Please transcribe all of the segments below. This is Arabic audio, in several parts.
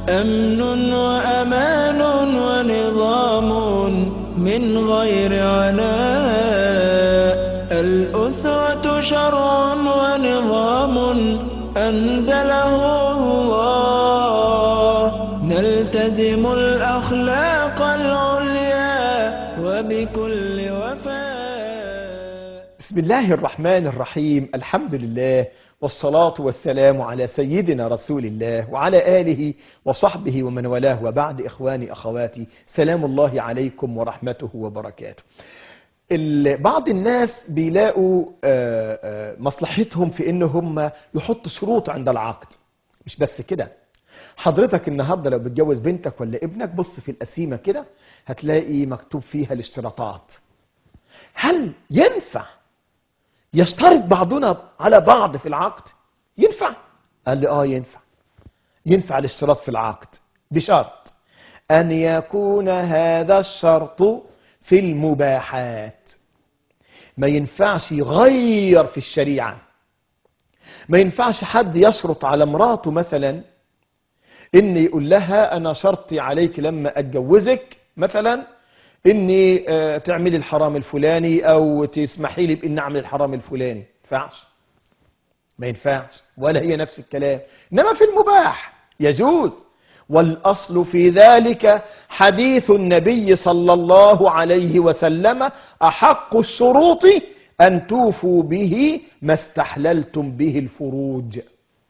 أمن وأمان ونظام من غير عناء. الأسرة شرع ونظام أنزله الله، نلتزم الأخلاق العليا وبكل وفاء. بسم الله الرحمن الرحيم. الحمد لله والصلاة والسلام على سيدنا رسول الله وعلى آله وصحبه ومن والاه، وبعد إخواني أخواتي سلام الله عليكم ورحمته وبركاته. بعض الناس بيلاقوا مصلحتهم في إنهم يحطوا شروط عند العقد. مش بس كده، حضرتك النهاردة لو بتجوز بنتك ولا ابنك بص في القسيمة كده هتلاقي مكتوب فيها الاشتراطات. هل ينفع يشترط بعضنا على بعض في العقد؟ ينفع؟ قال لي ينفع. ينفع الاشتراط في العقد بشرط أن يكون هذا الشرط في المباحات. ما ينفعش يغير في الشريعة. ما ينفعش حد يشرط على مراته مثلا إن يقول لها أنا شرطي عليك لما أتجوزك مثلا إني تعملي الحرام الفلاني أو تسمحي لي بإن أعمل الحرام الفلاني. ما ينفعش. ولا هي نفس الكلام. إنما في المباح يجوز. والأصل في ذلك حديث النبي صلى الله عليه وسلم: أحق الشروط أن توفوا به ما استحللتم به الفروج.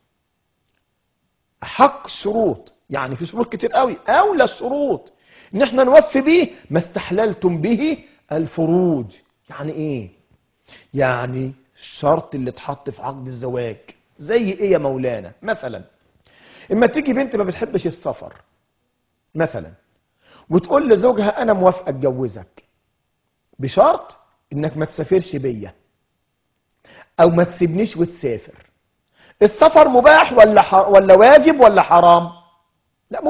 أحق الشروط يعني في شروط كتير قوي، أولى الشروط ان احنا نوفي به ما استحللتم به الفروج. يعني ايه؟ يعني الشرط اللي اتحط في عقد الزواج. زي ايه يا مولانا؟ مثلا اما تيجي بنت ما بتحبش السفر مثلا وتقول لزوجها انا موافقه اتجوزك بشرط انك ما تسافرش بيا او ما تسيبنيش وتسافر. السفر مباح ولا واجب ولا حرام؟ لا،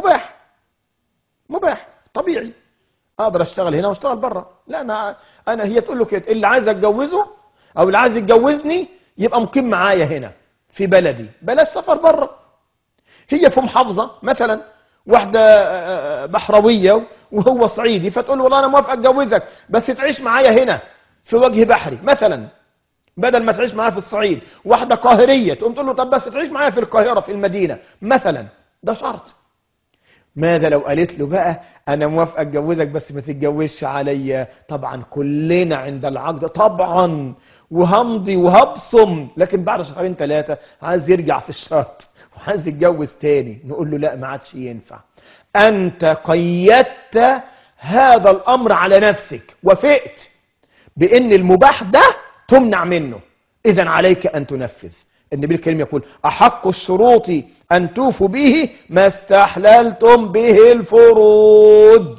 مباح طبيعي. اقدر اشتغل هنا واشتغل بره. لا، انا هي تقول له كده: اللي عايز اتجوزه او اللي عايز يتجوزني يبقى مقيم معايا هنا في بلدي، بلاش سفر بره. هي في محافظه مثلا، واحده بحرويه وهو صعيدي، فتقول له والله انا موافق اتجوزك بس تعيش معايا هنا في وجه بحري مثلا بدل ما تعيش معايا في الصعيد. واحده قاهريه تقوم تقول له طب بس تعيش معايا في القاهره في المدينه مثلا. ده شرط. ماذا لو قالت له بقى انا موافقه اتجوزك بس ما تتجوزش عليا؟ طبعا كلنا عند العقد طبعا وهمضي وهبصم، لكن بعد شهرين ثلاثه عايز يرجع في الشرط وعايز يتجوز تاني. نقول له لا، ما عادش ينفع. انت قيدت هذا الامر على نفسك، وافقت بان المباح ده تمنع منه، اذا عليك ان تنفذ. النبي الكريم يقول: أحق الشروط أن توفوا به ما استحللتم به الفروج.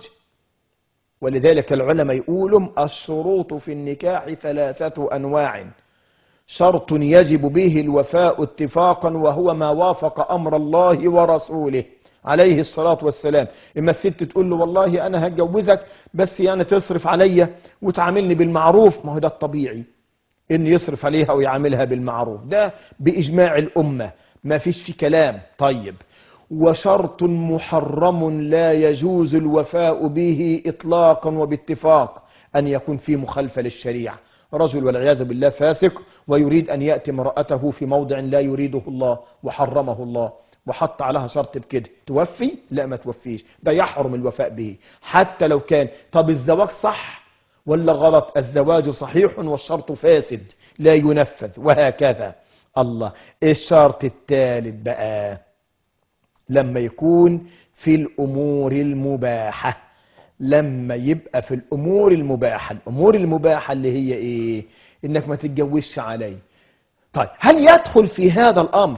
ولذلك العلماء يقولوا: الشروط في النكاح 3 أنواع: شرط يجب به الوفاء اتفاقا وهو ما وافق أمر الله ورسوله عليه الصلاة والسلام. إما الست تقول له والله أنا هتجوزك بس يعني تصرف عليا وتعاملني بالمعروف، ما هو ده الطبيعي إن يصرف عليها ويعاملها بالمعروف، ده بإجماع الأمة ما فيش في كلام. طيب، وشرط محرم لا يجوز الوفاء به إطلاقا وباتفاق: أن يكون في مخالفة للشريعة. رجل والعياذ بالله فاسق ويريد أن يأتي امرأته في موضع لا يريده الله وحرمه الله وحط عليها شرط بكده، توفي؟ لا، ما توفيش. ده يحرم الوفاء به حتى لو كان. طب الزواج صح ولا غلط؟ الزواج صحيح والشرط فاسد لا ينفذ، وهكذا. الله. الشرط الثالث بقى لما يكون في الأمور المباحة. لما يبقى في الأمور المباحة. الأمور المباحة اللي هي إيه؟ إنك ما تتجوزش علي. طيب، هل يدخل في هذا الأمر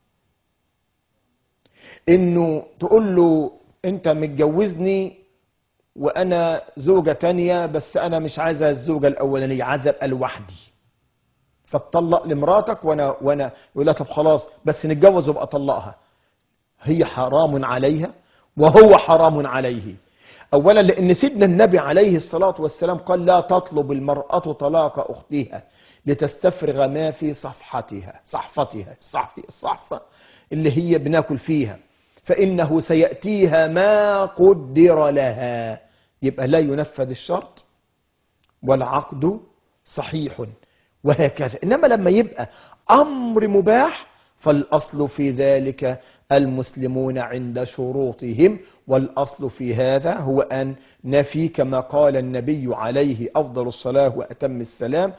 إنه تقول له أنت متجوزني وأنا زوجة تانية بس أنا مش عايزة الزوجة الأولانية، عايزة أبقى لوحدي، فتطلق لمراتك وأنا يقول لها طب خلاص بس نتجوز وابقى طلقها؟ هي حرام عليها وهو حرام عليه. أولا لأن سيدنا النبي عليه الصلاة والسلام قال: لا تطلب المرأة طلاق أختها لتستفرغ ما في صحفتها. الصحفة اللي هي بناكل فيها. فإنه سيأتيها ما قدر لها. يبقى لا ينفذ الشرط والعقد صحيح، وهكذا. إنما لما يبقى أمر مباح فالأصل في ذلك المسلمون عند شروطهم، والأصل في هذا هو أن نفي، كما قال النبي عليه أفضل الصلاة وأتم السلام: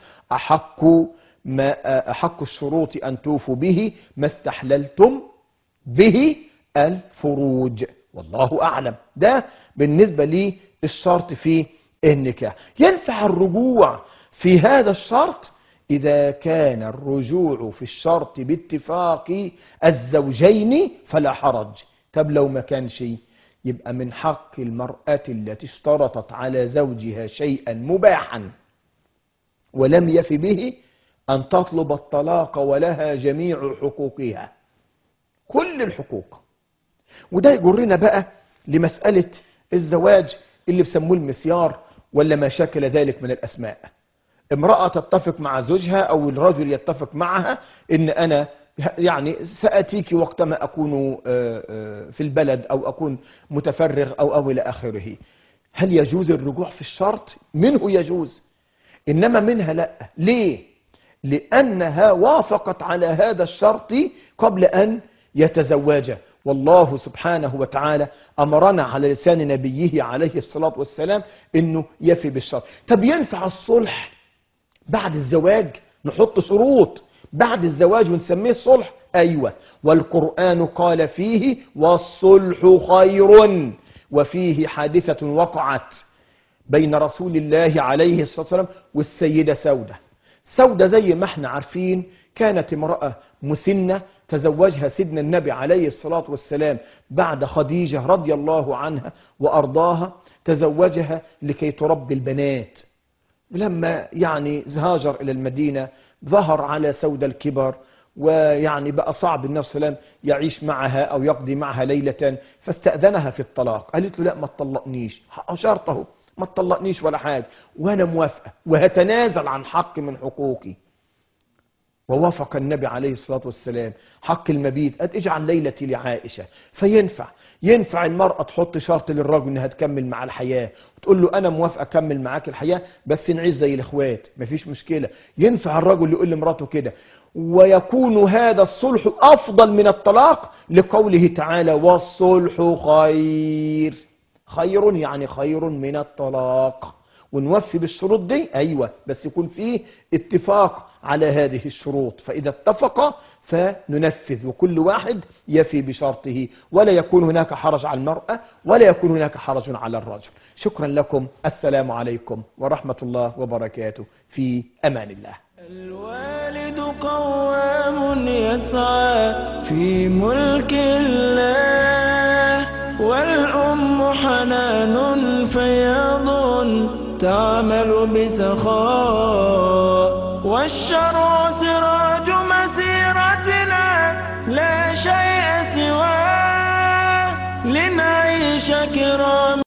أحق الشروط أن توفوا به ما استحللتم به الفروج. والله أعلم. ده بالنسبة لي الشرط في النكاح. ينفع الرجوع في هذا الشرط إذا كان الرجوع في الشرط باتفاق الزوجين فلا حرج. طب لو ما كانش، يبقى من حق المرأة التي اشترطت على زوجها شيئا مباحا ولم يف به أن تطلب الطلاق، ولها جميع حقوقها، كل الحقوق. وده يجرنا بقى لمسألة الزواج اللي بسموه المسيار ولا ما شاكل ذلك من الأسماء. امرأة تتفق مع زوجها أو الرجل يتفق معها إن أنا يعني سأتيك وقتما أكون في البلد أو أكون متفرغ أو إلى آخره. هل يجوز الرجوع في الشرط؟ منه يجوز، إنما منها لا. ليه؟ لأنها وافقت على هذا الشرط قبل أن يتزوج، والله سبحانه وتعالى أمرنا على لسان نبيه عليه الصلاة والسلام إنه يفي بالشرط. طب ينفع الصلح بعد الزواج؟ نحط شروط بعد الزواج ونسميه صلح؟ أيوة، والقرآن قال فيه: والصلح خير. وفيه حادثة وقعت بين رسول الله عليه الصلاة والسلام والسيدة سودة زي ما احنا عارفين كانت امرأة مسنة تزوجها سيدنا النبي عليه الصلاة والسلام بعد خديجة رضي الله عنها وأرضاها، تزوجها لكي تربي البنات. لما يعني هاجر إلى المدينة ظهر على سودة الكبر، ويعني بقى صعب النبي صلى الله عليه وسلم يعيش معها أو يقضي معها ليلة، فاستأذنها في الطلاق. قالت له: لا، ما تطلقنيش. شرطه ما تطلقنيش ولا حاجة، وأنا موافقة وهتنازل عن حق من حقوقي. ووافق النبي عليه الصلاة والسلام. حق المبيت: اجعل ليلتي لعائشة. ينفع المرأة تحط شرط للرجل انها تكمل مع الحياة وتقول له: انا موافقة اكمل معاك الحياة بس نعيش زي الاخوات، مفيش مشكلة. ينفع الرجل يقول لمراته كده، ويكون هذا الصلح افضل من الطلاق لقوله تعالى: والصلح خير. خير يعني خير من الطلاق. ونوفي بالشروط دي، أيوة، بس يكون فيه اتفاق على هذه الشروط. فإذا اتفق فننفذ، وكل واحد يفي بشرطه، ولا يكون هناك حرج على المرأة ولا يكون هناك حرج على الرجل. شكرا لكم. السلام عليكم ورحمة الله وبركاته. في أمان الله. الوالد قوام يسعى في ملك الله، والأم حنان فياض تعمل بسخاء، والشرع سراج مسيرتنا لا شيء سواه، لنعيش كرام